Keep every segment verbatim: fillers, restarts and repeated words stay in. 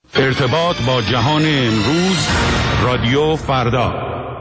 ارتباط با جهان امروز، رادیو فردا.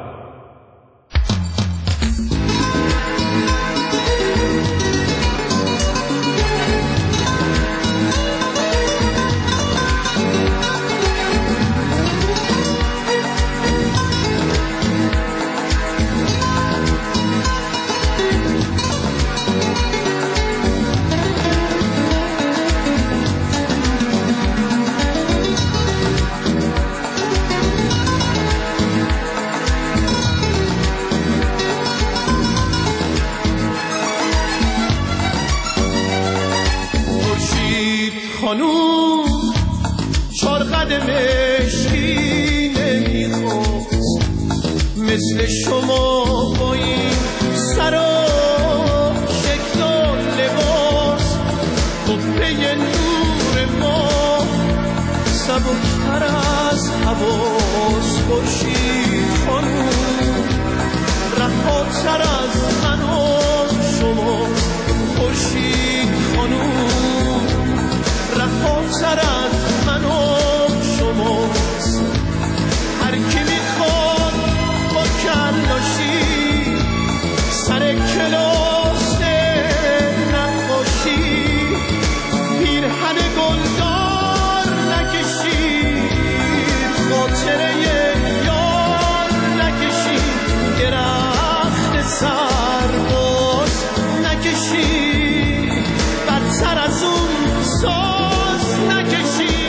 خانوم چار قد مشکی نمیخواست مثل شما با این سر و شکل و لباس، قبه نور ما سبکتر از حواس. خورشید خانوم رهاتر از من و شما، خورشید خانوم رهاتر از من و شماست. هر کی میخواد با کلاشی سر کلاس نقاشی پیرهن گلدار نکشید، خاطره یار نکشید، درخت سرباز نکشید، بدتر از اون ساز نکشید.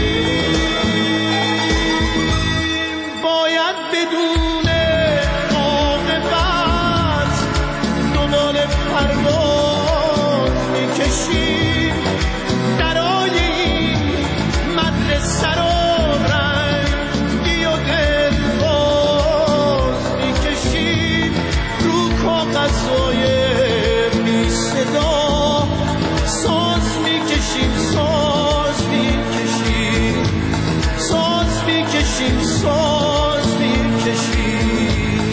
باید بدون عاقبت دنبال پرواز میکشید، درای این مدرسه رو رنگی و دلباز میکشید، رو کاغذهای بی صدا ساز میکشیم، ساز میکشیم، ساز میکشیم، ساز میکشیم.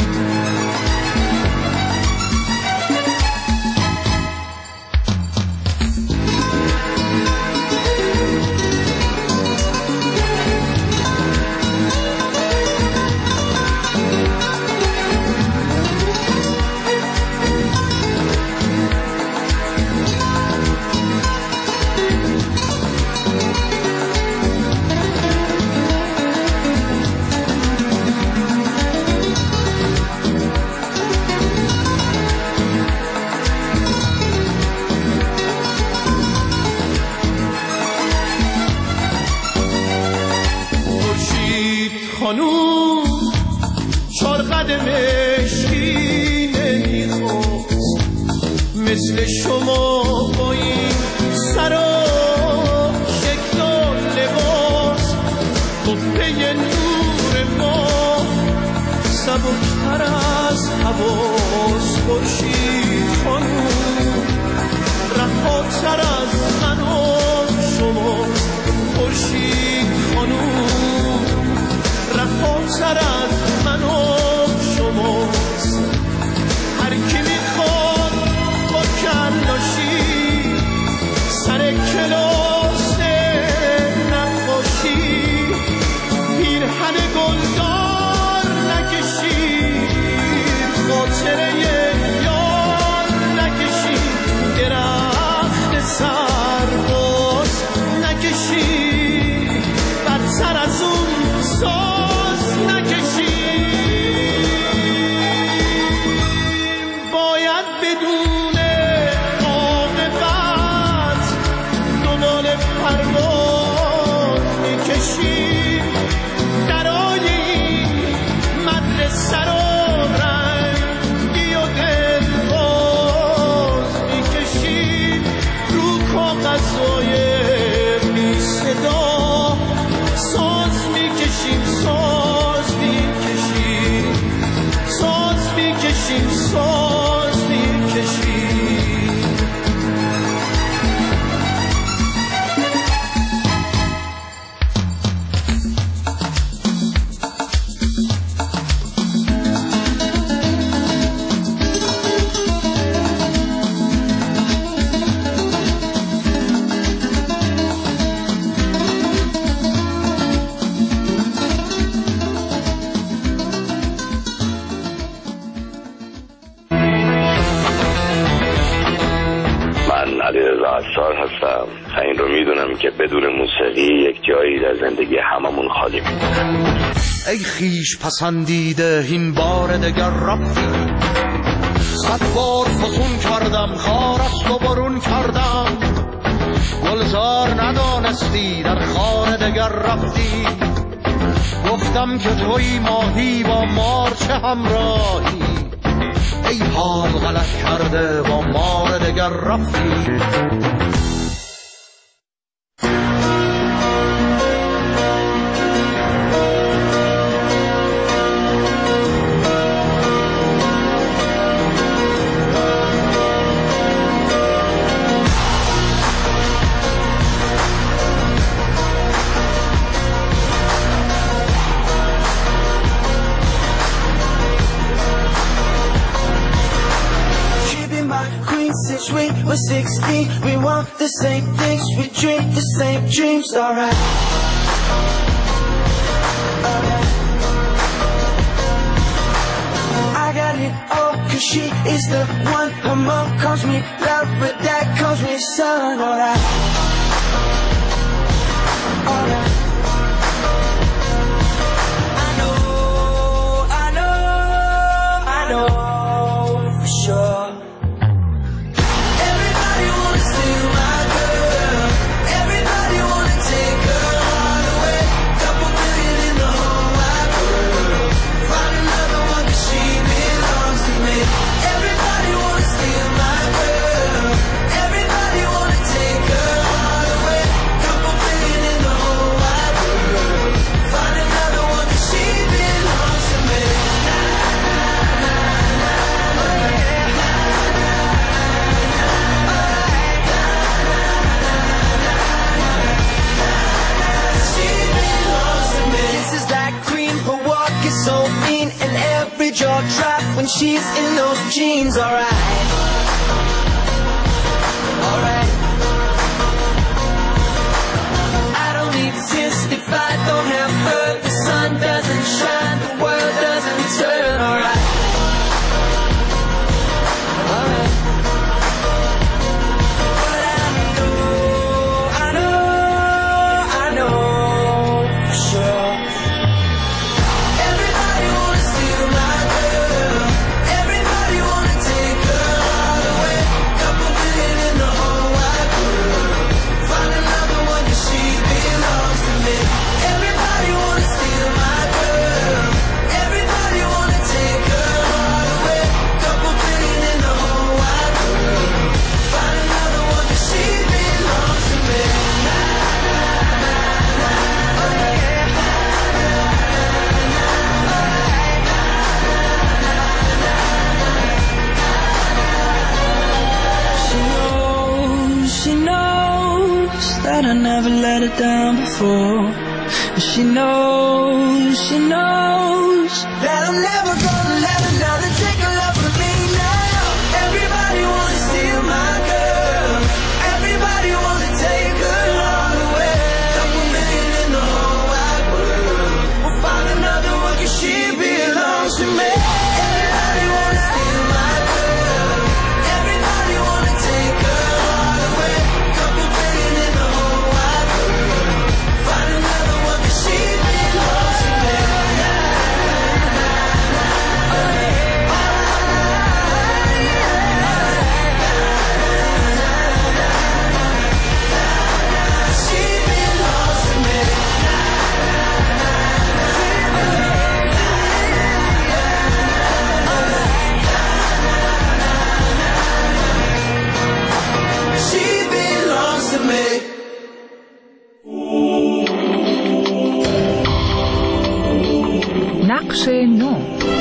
خانوم چار قد مشکی نمیخواست مثل شما با این سر و شکل و لباس، قبه نور ما سبکتر از حواس. خورشید خانوم رهاتر از من و شما، خورشید خانوم رهاتر از من و شماست. هر کی میخواد با کلاشی سر کلاس نقاشی پیرهن گلدار نکشید، خاطره یار نکشید، درخت سرباز نکشید، بدتر از اون ساز نکشید. باید بدون عاقبت دنبال پرواز میکشید، درای این مدرسه رو رنگی و دلباز میکشید، رو کاغذهای بی صدا ساز میکشیم، ساز میکشیم، ساز میکشیم، ساز میکشیم. میکنم که بدون موسیقی یک جایی در زندگی هممون خالی میمونه. ای خیش پسندیده این بار دگر رفتی، صد بار فسون کردم خار است و برون کردم، گلزار ندانستی در خار دگر رفتی، گفتم که توی ماهی با مار چه همراهی، ای حال غلط کرده با مار دگر رفتی. We're sixteen, we want the same things, we dream the same dreams, alright. Alright. I got it all, cause she is the one. Her mom calls me love, but dad calls me son, alright. Alright. I know, I know, I know for sure. Jaw drop when she's in those jeans, alright. Alright. I don't need to testify, don't have her. The sun doesn't shine, the world doesn't turn, alright. Alright. But I know, I know, I know for sure. I never let her down before. She knows, she knows that I'm never gonna let another take a love from me now. Everybody wanna steal my girl, everybody wanna take her all away. Couple million in the whole wide world, we'll find another one cause she belongs to me. Everybody wanna steal my girl, everybody wanna take her all away. Couple million in the whole نقش نو.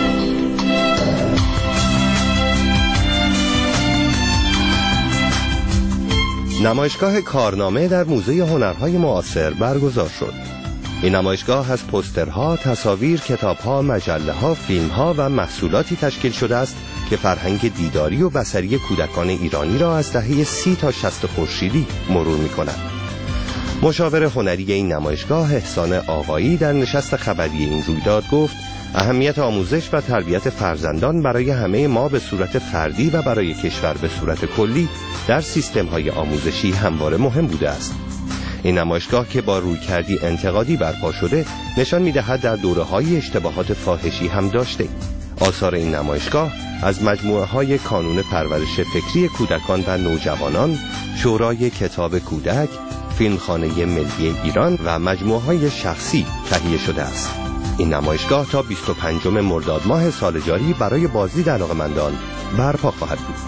نمایشگاه کارنامه در موزه هنرهای معاصر برگزار شد. این نمایشگاه از پوسترها، تصاویر، کتابها، مجله‌ها، فیلم‌ها و محصولاتی تشکیل شده است که فرهنگ دیداری و بصری کودکان ایرانی را از دهه سی تا شصت خورشیدی مرور می‌کند. مشاور هنری این نمایشگاه احسان آقایی در نشست خبری این رویداد گفت اهمیت آموزش و تربیت فرزندان برای همه ما به صورت فردی و برای کشور به صورت کلی در سیستم‌های آموزشی همواره مهم بوده است. این نمایشگاه که با رویکردی انتقادی برپا شده نشان می‌دهد در دوره‌های اشتباهات فاحشی هم داشته. آثار این نمایشگاه از مجموعه‌های کانون پرورش فکری کودکان و نوجوانان، شورای کتاب کودک، فیلمخانه ملی ایران و مجموعه‌های شخصی تهیه شده است. این نمایشگاه تا بیست و پنجم مرداد ماه سال جاری برای بازدید علاقه‌مندان برپا خواهد بود.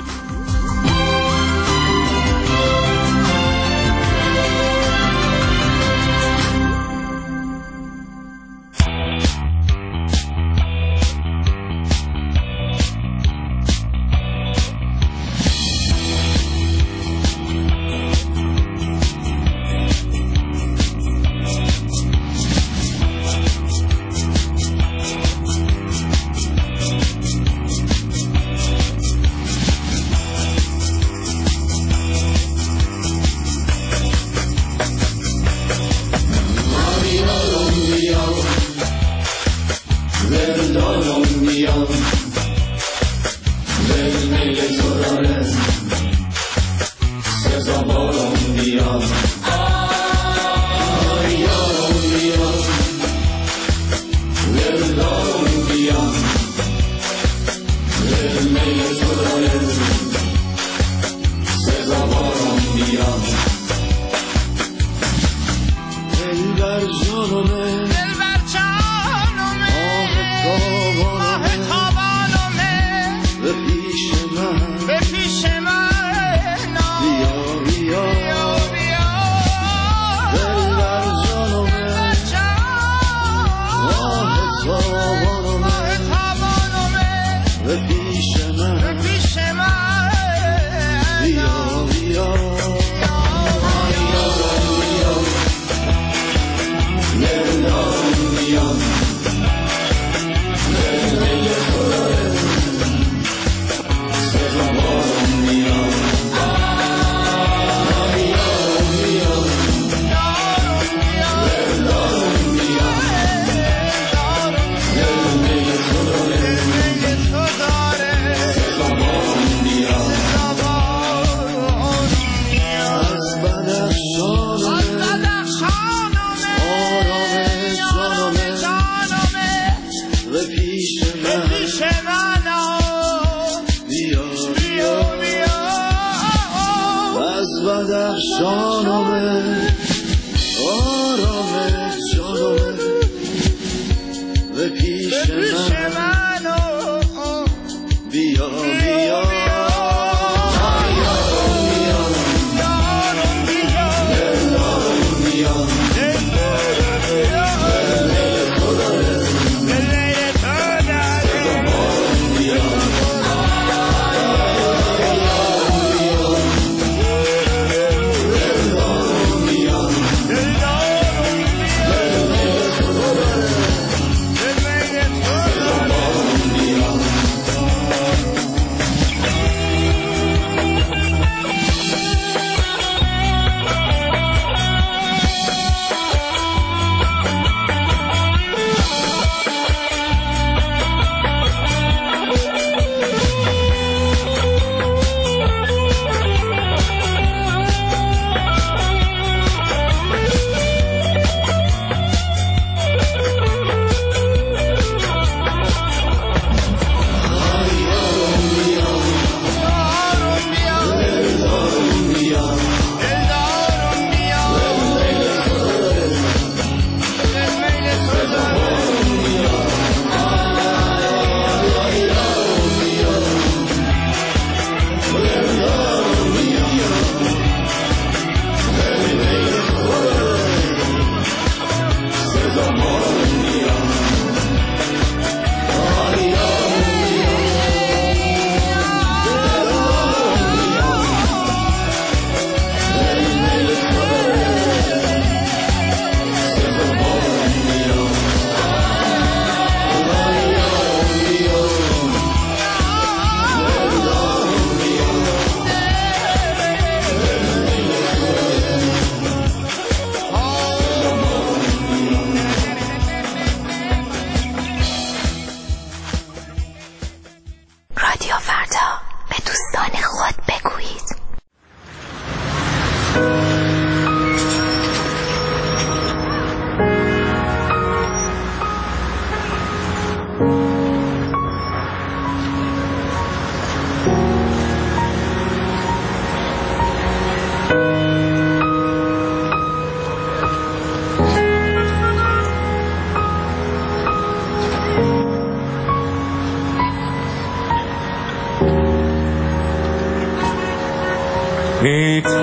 Oh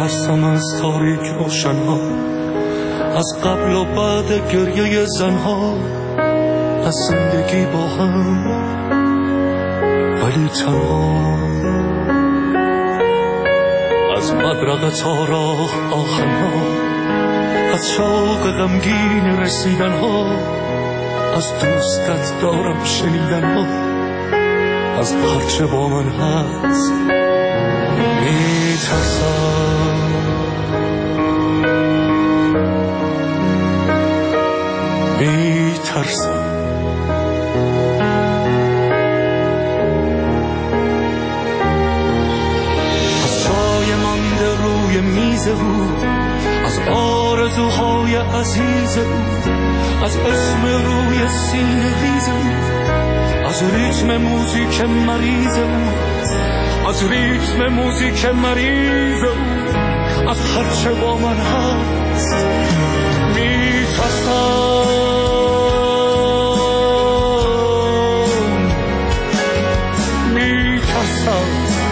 میترسم از تاریک روشنها، از قبل و بعد گریه زنها، از زندگی با هم ولی تنها، از مدرقه تا راه آهنها، از شوق غمگین رسیدنها، از دوستت دارم شنیدنها، از هرچه با من هست میترسم. میترسم از جای مانده روی میز او، از آرزوهای عزیز او، از اسم روی سینه ریز او، از ریتم موزیک مریض او، از ریتم موزیک مریض او، از هرچه با من هست میترسم. میترسم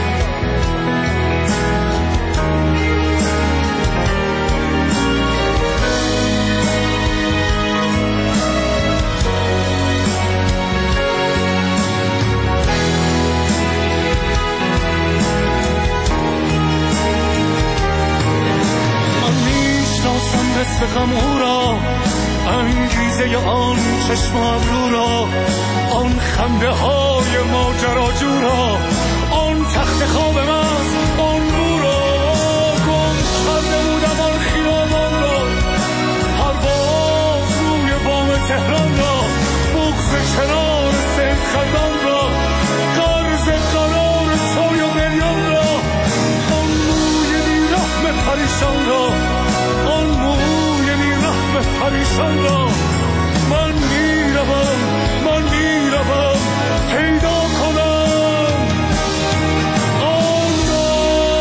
مثل غم او را، انگیزه آن چشم ابرو را، آن خنده های ماجراجو را، آن تخت خواب من، آن بو را، گم کرده بودم آن خیابان را، پرواز روی بام تهران را، بغض کنار سید خندان را، قرض قرار چای و بریان را، آن موی بیرحم پریشان را، آن موی بیرحم پریشان را. من میروم، من میروم پیدا کنم آن را.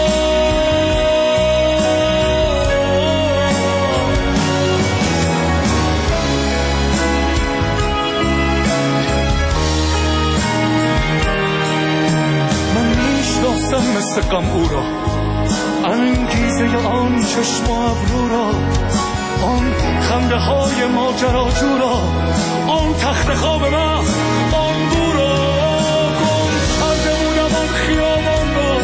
من میشناسم مثل غم او را، انگیزه آن چشم و ابرو را، آن خنده های ماجراجو را، آن تخت خواب من، آن بو را، گم کرده بودم آن خیابان را،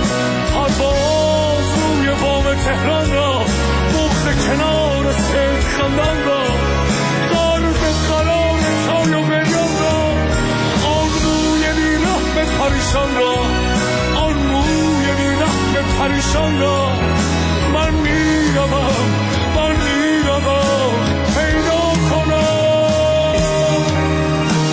پرواز روی بام تهران را، بغض کنار سید خندان را، قرض قرار چای و بریان را، آن موی بیرحم پریشان را، آن موی بیرحم پریشان را. من میروم، من میروم پیدا کنم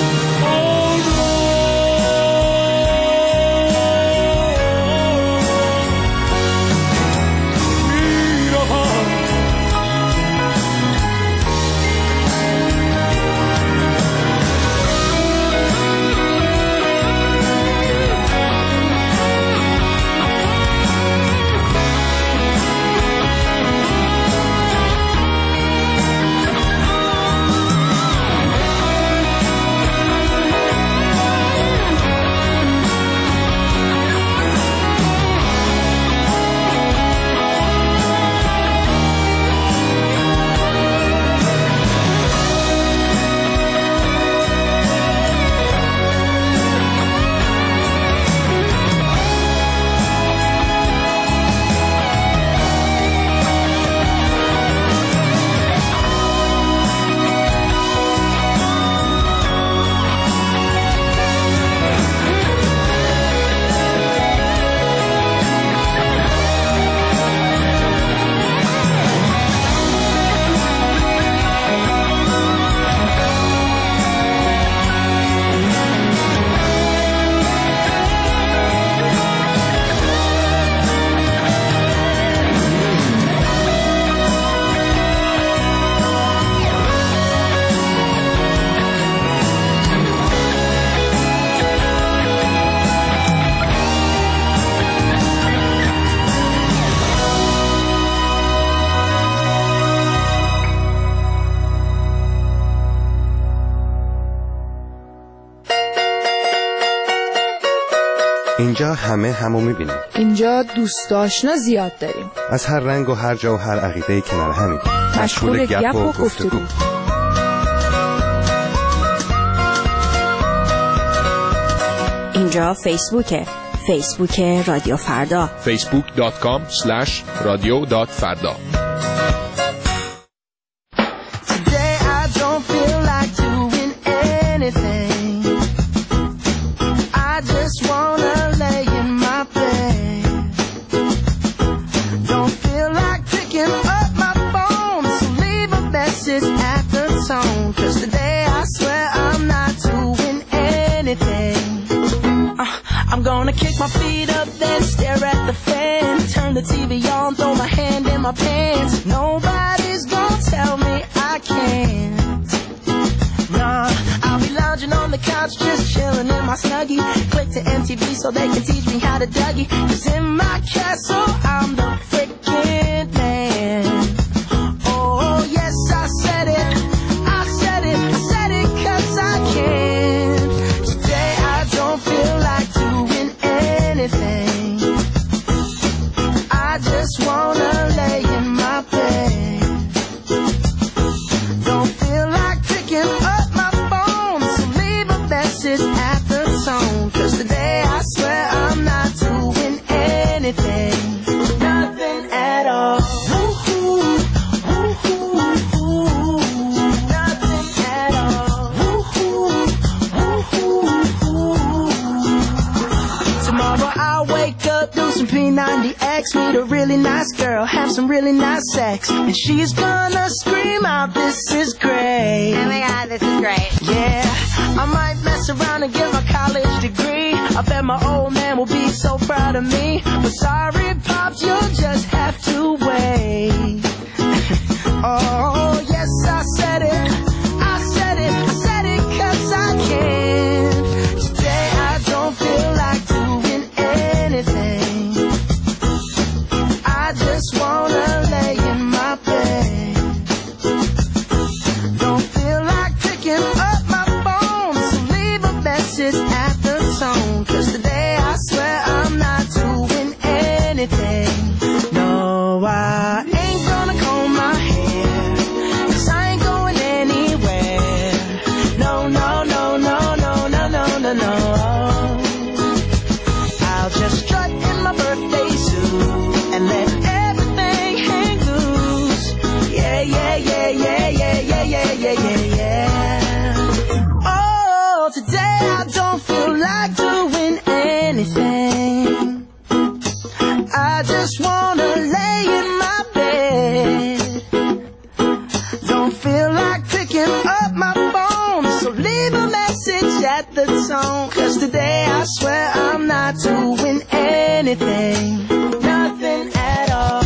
اینجا همه همو میبینیم. اینجا دوست آشنا زیاد داریم. از هر رنگ و هر جا و هر عقیده کنار همیم. مشغول گپ و گفتگو. اینجا فیسبوکه. فیسبوک رادیو فردا. فیسبوک دات کام اسلش رادیو دات فردا. Kick my feet up, then stare at the fan. Turn the T V on, throw my hand in my pants. Nobody's gonna tell me I can't. Nah, I'll be lounging on the couch, just chilling in my Snuggie. Click to M T V so they can teach me how to Dougie. 'Cause in my castle, I'm the freaking man. Oh, yes, I said it. I said it. I said it 'cause I can. Today I don't feel like doing anything. I just wanna lay in my bed. Don't feel like picking up my phone, so leave a message at the tone. 'Cause today I swear I'm not doing anything. Nothing at all. Nothing at all. Tomorrow I'll wake up, do some P ninety X, meet a really nice girl, have some really nice sex, and she's gonna scream out, "This is great." Oh my God, this is great. Yeah, I might mess around and get my college degree. I bet my old man will be so proud of me. But sorry, Pops, you'll just have to wait. Oh, yes, I said it. I said it. I said it 'cause I can. Today I don't feel like doing anything. I just wanna lay in my bed. Don't feel like picking up my phone, so leave a message at the tone. 'Cause today I swear I'm not doing anything. No, I ain't gonna comb my hair, 'cause I ain't going anywhere. No, no, no, no, no, no, no, no, no. I'll just strut in my birthday suit and let everything hang loose. Yeah, yeah, yeah, yeah, yeah, yeah, yeah, yeah, yeah, yeah. Oh, today I don't feel like doing anything. I just wanna lay in my bed. Don't feel like picking up my phone, so leave a message at the tone. 'Cause today I swear I'm not doing anything. Nothing at all.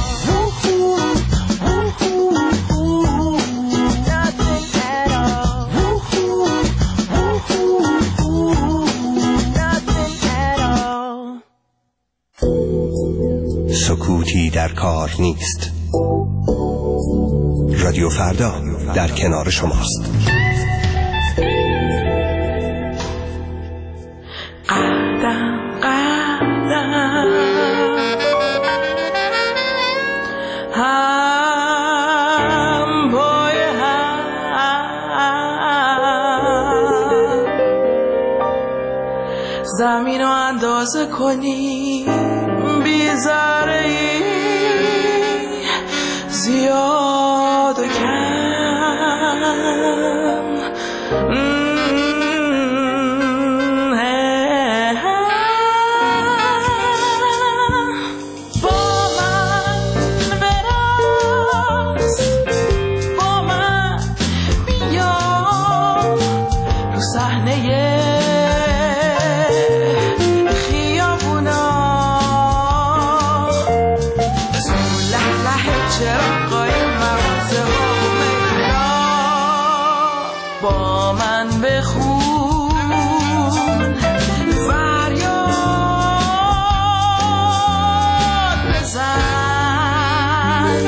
Nothing at all. Nothing at all. سکوتی در کار نیست. رادیو فردا در کنار شماست. قدم قدم هم پای هم زمین رو اندازه کنی بی ذره ای زیاد و کم. با من بخون فریاد بزن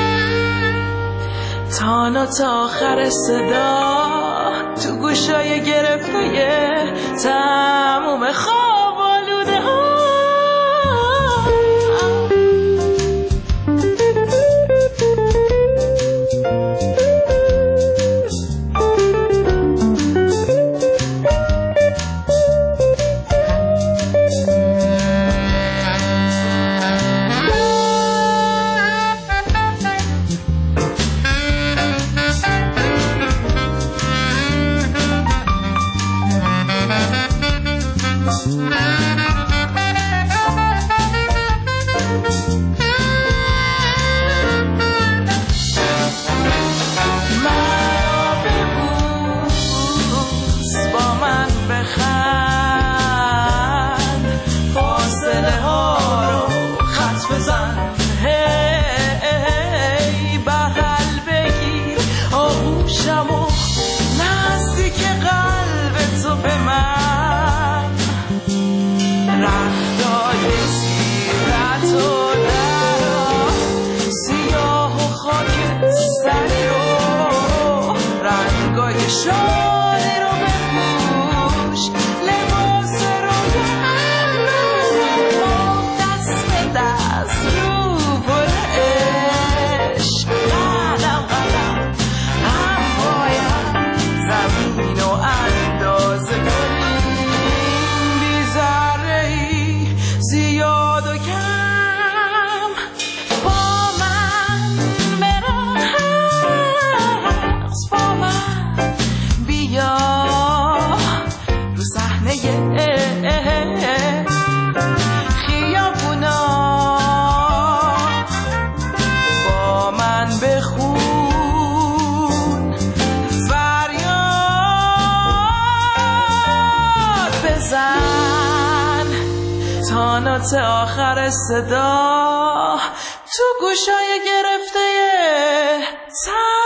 تا نه تا آخر صدا تو گوشای گرفتای تموم خواب آلوده ها. شادی رو بپوش لباس رو دست به دست رو پر عشق قدم قدم هم باید زمین و اندازه کنیم بی ذره ای زیاد و کم با من برقص با من بیا رو صحنه خیابونا با من بخون فریاد بزن تا نوت آخر صدا تو گوشای گرفته